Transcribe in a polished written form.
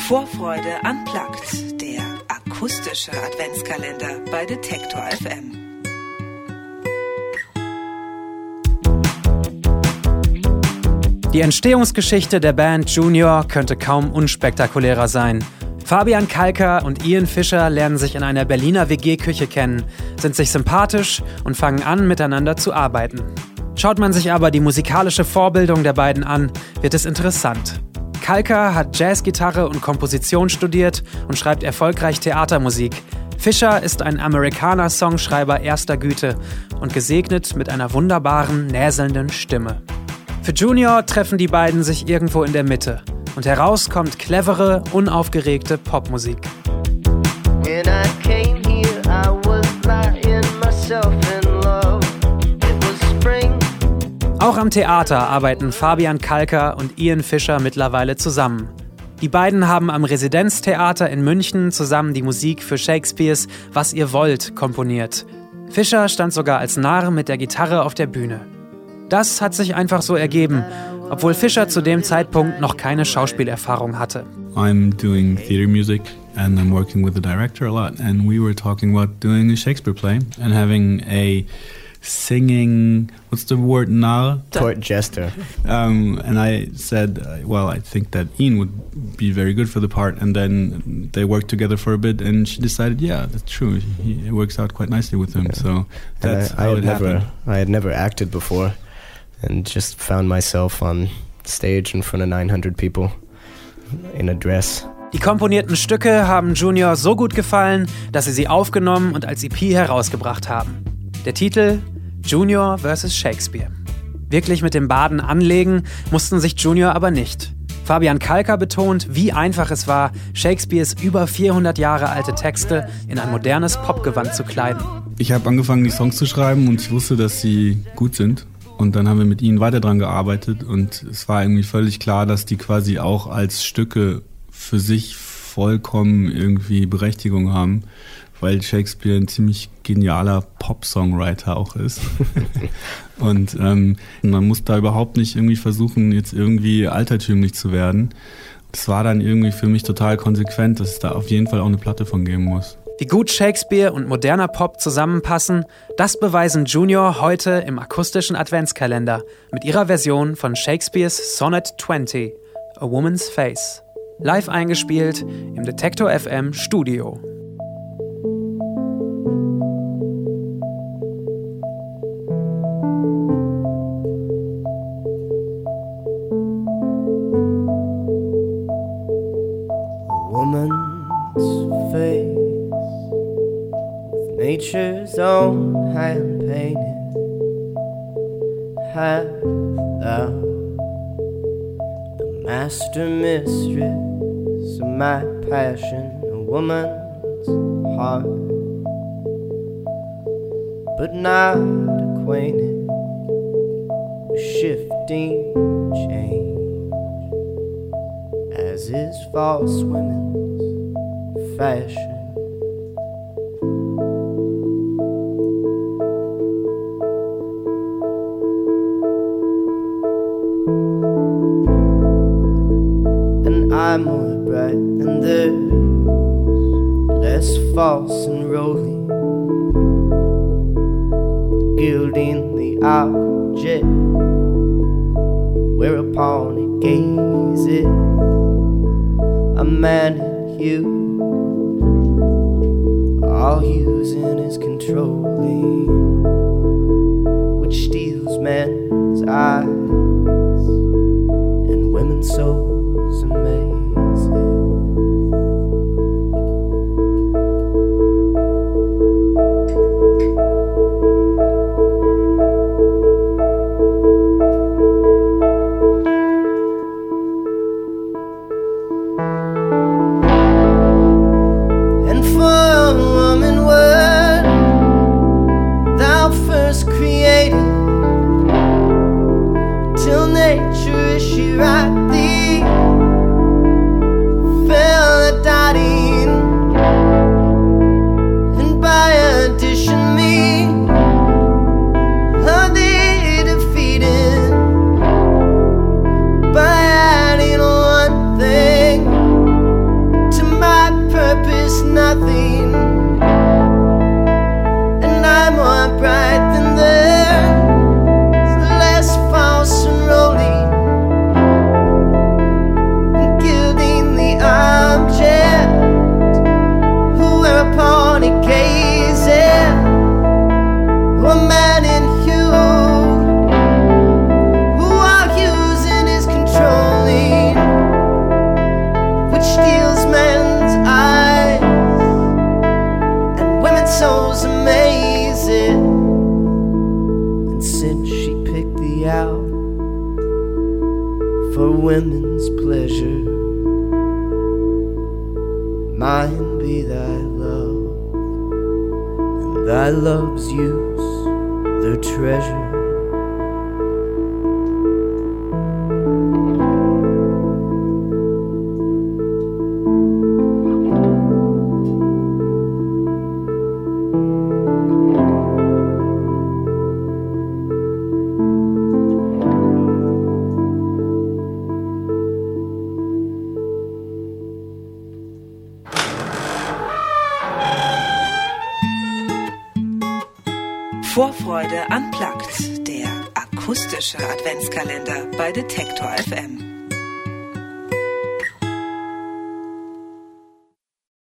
Vorfreude unplugged, der akustische Adventskalender bei Detektor FM. Die Entstehungsgeschichte der Band Junior könnte kaum unspektakulärer sein. Fabian Kalker und Ian Fischer lernen sich in einer Berliner WG-Küche kennen, sind sich sympathisch und fangen an, miteinander zu arbeiten. Schaut man sich aber die musikalische Vorbildung der beiden an, wird es interessant. Kalker hat Jazzgitarre und Komposition studiert und schreibt erfolgreich Theatermusik. Fischer ist ein Amerikaner-Songschreiber erster Güte und gesegnet mit einer wunderbaren, näselnden Stimme. Für Junior treffen die beiden sich irgendwo in der Mitte und heraus kommt clevere, unaufgeregte Popmusik. Auch am Theater arbeiten Fabian Kalker und Ian Fischer mittlerweile zusammen. Die beiden haben am Residenztheater in München zusammen die Musik für Shakespeares Was ihr wollt komponiert. Fischer stand sogar als Narr mit der Gitarre auf der Bühne. Das hat sich einfach so ergeben, obwohl Fischer zu dem Zeitpunkt noch keine Schauspielerfahrung hatte. I'm doing theater music and I'm working with the director a lot, and we were talking about doing a Shakespeare play and having a singing, what's the word now? Court jester. And I said, well, I think that Ian would be very good for the part, and then they worked together for a bit and she decided, yeah, that's true, it works out quite nicely with him, so that's how it happened. I had never acted before and just found myself on stage in front of 900 people in a dress. Die komponierten Stücke haben Junior so gut gefallen, dass sie aufgenommen und als EP herausgebracht haben. Der Titel Junior vs. Shakespeare. Wirklich mit dem Baden anlegen mussten sich Junior aber nicht. Fabian Kalker betont, wie einfach es war, Shakespeares über 400 Jahre alte Texte in ein modernes Popgewand zu kleiden. Ich habe angefangen, die Songs zu schreiben und ich wusste, dass sie gut sind. Und dann haben wir mit ihnen weiter dran gearbeitet und es war irgendwie völlig klar, dass die quasi auch als Stücke für sich vollkommen irgendwie Berechtigung haben, weil Shakespeare ein ziemlich genialer Pop-Songwriter auch ist. Und man muss da überhaupt nicht irgendwie versuchen, jetzt irgendwie altertümlich zu werden. Es war dann irgendwie für mich total konsequent, dass es da auf jeden Fall auch eine Platte von geben muss. Wie gut Shakespeare und moderner Pop zusammenpassen, das beweisen Junior heute im akustischen Adventskalender mit ihrer Version von Shakespeares Sonnet 20, A Woman's Face. Live eingespielt im Detektor FM Studio. Woman's face, with nature's own hand painted, hath thou the master mistress of my passion, a woman's heart, but not acquainted with shifting change, as is false women's fashion. And I'm more bright than theirs, less false and rolling, gilding the object whereupon it gazes. A man in hue, all hues in his controlling, which steals men's eyes and women's souls amazing. for women's pleasure. Mine be thy love, and thy love's use their treasure. Vorfreude unplugged, der akustische Adventskalender bei Detektor FM.